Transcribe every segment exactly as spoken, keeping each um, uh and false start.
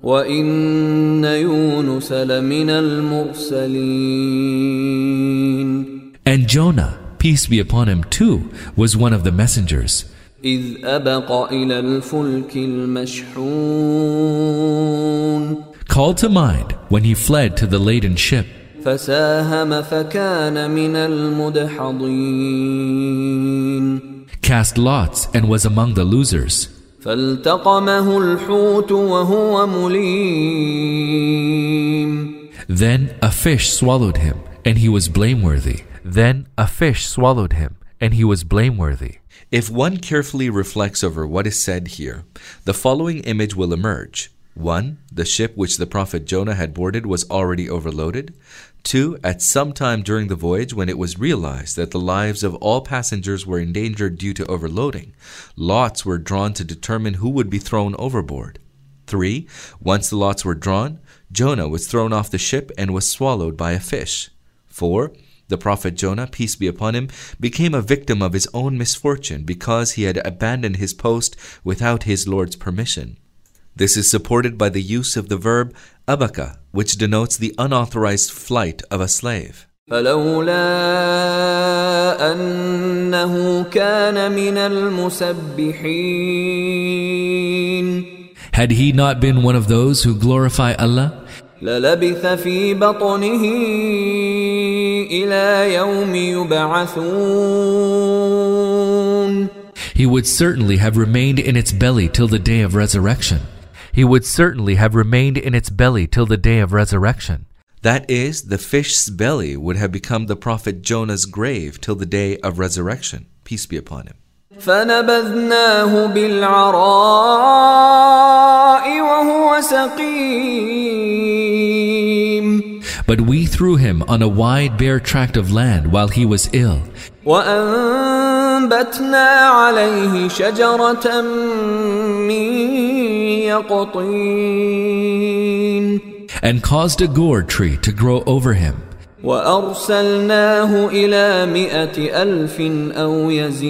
وَإِنَّ يُونُسَ لَمِنَ الْمُرْسَلِينَ. And Jonah, peace be upon him too, was one of the messengers. إِذْ أَبَقَ إِلَى الْفُلْكِ الْمَشْحُونِ. Call to mind when he fled to the laden ship. فَسَاهَمَ فَكَانَ مِنَ الْمُدْحَضِينَ. Cast lots and was among the losers. فَالْتَقَمَهُ الْحُوتُ وَهُوَ مُلِيمٌ. Then a fish swallowed him, and he was blameworthy. Then a fish swallowed him, and he was blameworthy. If one carefully reflects over what is said here, the following image will emerge. One, the ship which the prophet Jonah had boarded was already overloaded. Two, at some time during the voyage when it was realized that the lives of all passengers were endangered due to overloading, lots were drawn to determine who would be thrown overboard. Three, once the lots were drawn, Jonah was thrown off the ship and was swallowed by a fish. Four, the prophet Jonah, peace be upon him, became a victim of his own misfortune because he had abandoned his post without his Lord's permission. This is supported by the use of the verb abaka, which denotes the unauthorized flight of a slave. فَلَوْلَا أَنَّهُ كَانَ مِنَ الْمُسَبِّحِينَ. Had he not been one of those who glorify Allah, لَلَبِثَ فِي بَطْنِهِ إِلَى يَوْمِ يُبْعَثُونَ. he would certainly have remained in its belly till the day of resurrection. He would certainly have remained in its belly till the day of resurrection. That is, the fish's belly would have become the prophet Jonah's grave till the day of resurrection. Peace be upon him. فَنَبَذْنَاهُ بِالْعَرَاءِ وَهُوَ سَقِيمٌ. But we threw him on a wide bare tract of land while he was ill. وَأَنبَتْنَا عَلَيْهِ شَجَرَةً مِّن يَقْطِينٍ. And caused a gourd tree to grow over him. وَأَرْسَلْنَاهُ إِلَى مِائَةِ أَلْفٍ أَوْ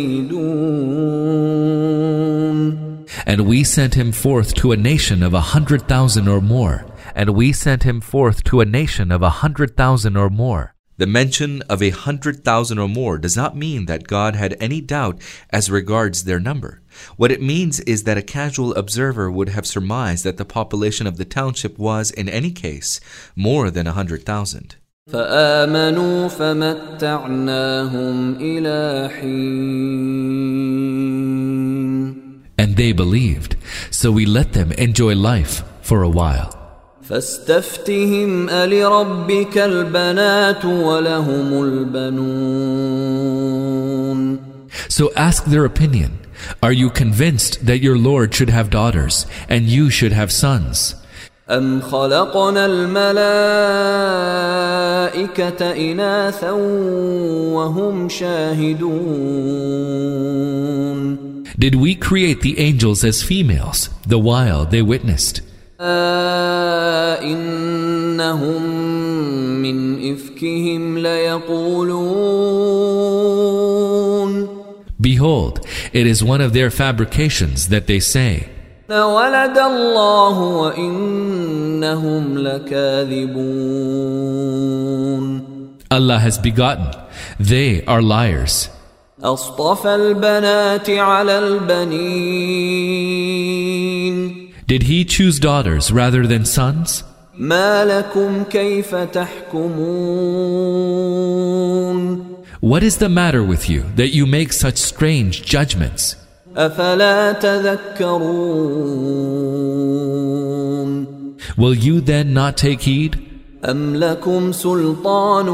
يَزِيدُونَ. And we sent him forth to a nation of a hundred thousand or more. And we sent him forth to a nation of a hundred thousand or more. The mention of a hundred thousand or more does not mean that God had any doubt as regards their number. What it means is that a casual observer would have surmised that the population of the township was, in any case, more than a hundred thousand. فَآمَنُوا فَمَتَّعْنَاهُمْ إِلَى حِينٍ. And they believed, so we let them enjoy life for a while. فَاسْتَفْتِهِمْ أَلِرَبِّكَ الْبَنَاتُ وَلَهُمُ الْبَنُونَ. So ask their opinion. Are you convinced that your Lord should have daughters and you should have sons? أَمْ خَلَقْنَا الْمَلَائِكَةَ إِنَاثًا وَهُمْ شَاهِدُونَ. Did we create the angels as females, the while they witnessed? إِنَّهُمْ مِنْ إِفْكِهِمْ لَيَقُولُونَ. Behold, it is one of their fabrications that they say, وَلَدَ اللَّهُ وَإِنَّهُمْ لَكَاذِبُونَ. Allah has begotten. They are liars. أَصْطَفَى الْبَنَاتِ عَلَى الْبَنِينَ. Did he choose daughters rather than sons? مَا لَكُمْ كَيْفَ تَحْكُمُونَ. What is the matter with you that you make such strange judgments? أَفَلَا تَذَكَّرُونَ. Will you then not take heed? أَمْ لَكُمْ سُلْطَانٌ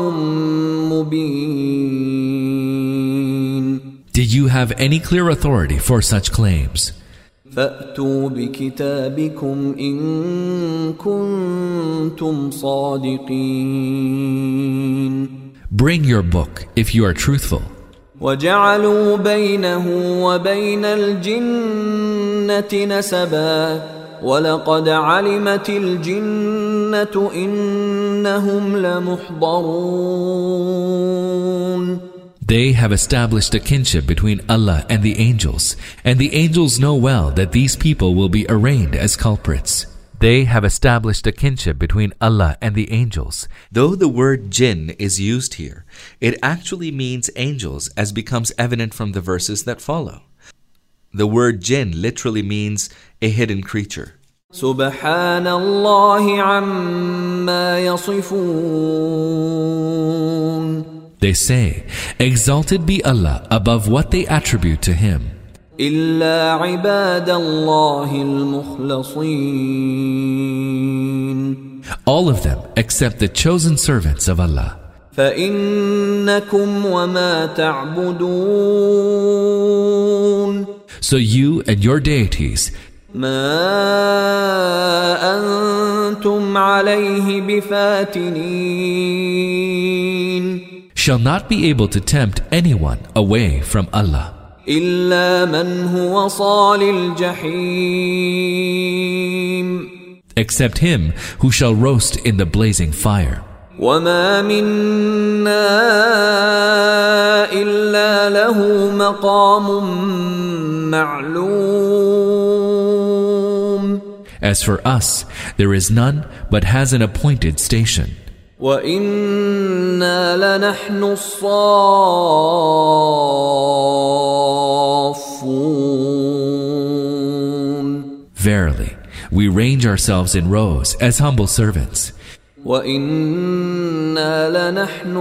مُبِينٌ. Did you have any clear authority for such claims? فَأْتُوا بِكِتَابِكُمْ إِن كُنتُمْ صَادِقِينَ. Bring your book if you are truthful. وَجَعَلُوا بَيْنَهُ وَبَيْنَ الْجِنَّةِ نَسَبًا وَلَقَدْ عَلِمَتِ الْجِنَّةُ إِنَّهُمْ لَمُحْضَرُونَ. They have established a kinship between Allah and the angels, and the angels know well that these people will be arraigned as culprits. They have established a kinship between Allah and the angels. Though the word jinn is used here, it actually means angels, as becomes evident from the verses that follow. The word jinn literally means a hidden creature. Subhanallah amma yasifun. They say, exalted be Allah above what they attribute to Him. إلا عباد الله المخلصين. All of them except the chosen servants of Allah. فإنكم وما تعبدون. So you and your deities, ما أنتم عليه بفاتنين. shall not be able to tempt anyone away from Allah. إلا من هو صال الجحيم. Except him who shall roast in the blazing fire. وما منا إلا له مقام معلوم. As for us, there is none but has an appointed station. وَإِنَّا لَنَحْنُ الصَّافُّونَ. Verily, we range ourselves in rows as humble servants. وَإِنَّا لَنَحْنُ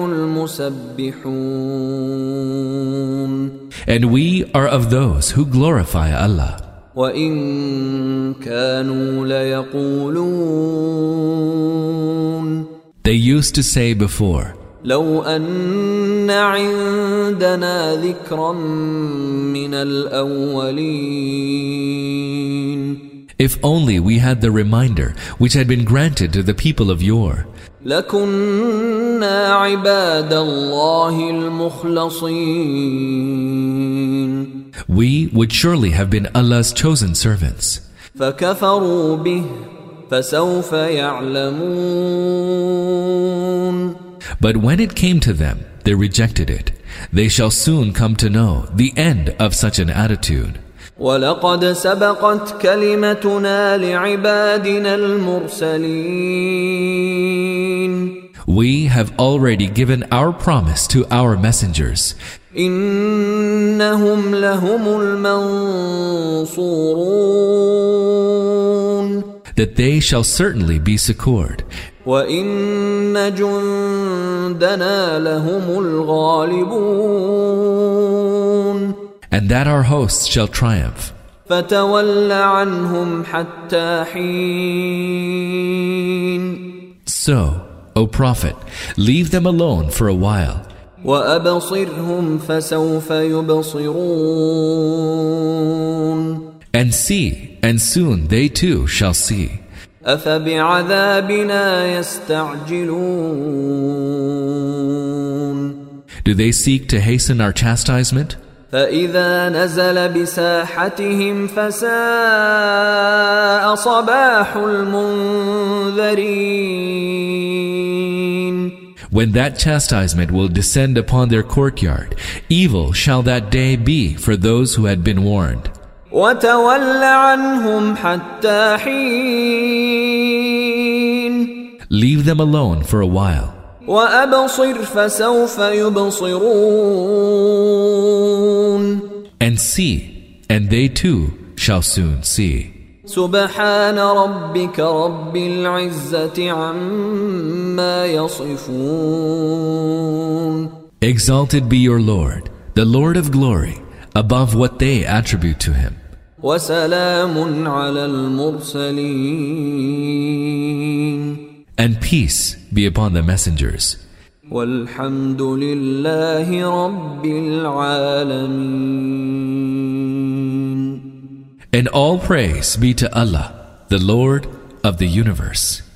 الْمُسَبِّحُونَ. And we are of those who glorify Allah. وَإِن كَانُوا لَيَقُولُونَ. They used to say before, لو أن عندنا ذكرا من الأولين. if only we had the reminder which had been granted to the people of yore, لكنا عباد الله المخلصين. we would surely have been Allah's chosen servants. فكفروا به فسوف يعلمون. But when it came to them, they rejected it. They shall soon come to know the end of such an attitude. وَلَقَدْ سَبَقَتْ كَلِمَتُنَا لِعِبَادِنَا الْمُرْسَلِينَ. We have already given our promise to our messengers. إِنَّهُمْ لَهُمُ الْمَنْصُورُونَ. That they shall certainly be succored. وَإِنَّ جُنْدَنَا لَهُمُ الْغَالِبُونَ. And that our hosts shall triumph. فَتَوَلَّ عَنْهُمْ حَتَّى حِينٍ. So, O Prophet, leave them alone for a while. وَأَبْصِرْهُمْ فَسَوْفَ يُبْصِرُونَ. And see, and soon they too shall see. أَفَبِعَذَابِنَا يَسْتَعْجِلُونَ. Do they seek to hasten our chastisement? فَإِذَا نَزَلَ بِسَاحَتِهِمْ فَسَاءَ صَبَاحُ الْمُنذَرِينَ. When that chastisement will descend upon their courtyard, evil shall that day be for those who had been warned. وَتَوَلَّ عَنْهُمْ حَتَّى حِينٍ. Leave them alone for a while. وَأَبْصِرْ فَسَوْفَ يُبْصِرُونَ. And see, and they too shall soon see. سبحان ربك رب العزة عما يصفون. Exalted be your Lord, the Lord of glory, above what they attribute to Him. وسلام على المرسلين. And peace be upon the messengers. والحمد لله رب العالمين. And all praise be to Allah, the Lord of the universe.